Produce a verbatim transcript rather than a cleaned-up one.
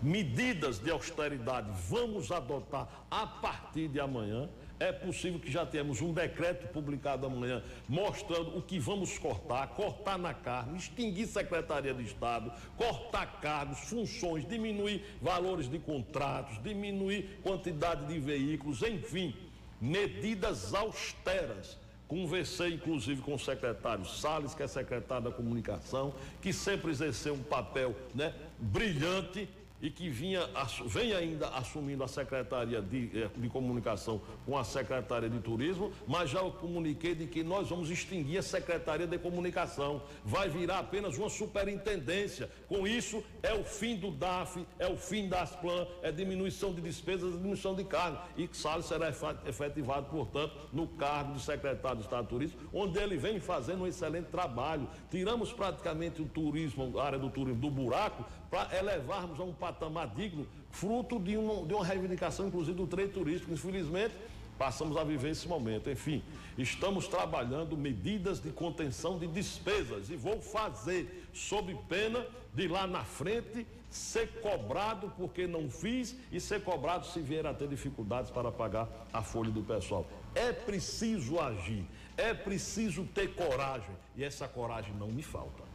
medidas de austeridade vamos adotar a partir de amanhã. É possível que já tenhamos um decreto publicado amanhã mostrando o que vamos cortar, cortar na carne, extinguir Secretaria de Estado, cortar cargos, funções, diminuir valores de contratos, diminuir quantidade de veículos, enfim, medidas austeras. Conversei, inclusive, com o secretário Salles, que é secretário da Comunicação, que sempre exerceu um papel, né, brilhante e que vinha, vem ainda assumindo a Secretaria de, de Comunicação com a Secretaria de Turismo, mas já eu comuniquei de que nós vamos extinguir a Secretaria de Comunicação. Vai virar apenas uma superintendência. Com isso, é o fim do D A F, é o fim da Asplan, é diminuição de despesas, diminuição de cargo. E Salles será efetivado, portanto, no cargo de secretário de Estado de Turismo, onde ele vem fazendo um excelente trabalho. Tiramos praticamente o turismo, a área do turismo, do buraco, para elevarmos a um patamar digno, fruto de uma, de uma reivindicação, inclusive, do trade turístico. Infelizmente, passamos a viver esse momento. Enfim, estamos trabalhando medidas de contenção de despesas e vou fazer sob pena de lá na frente ser cobrado porque não fiz e ser cobrado se vier a ter dificuldades para pagar a folha do pessoal. É preciso agir, é preciso ter coragem e essa coragem não me falta.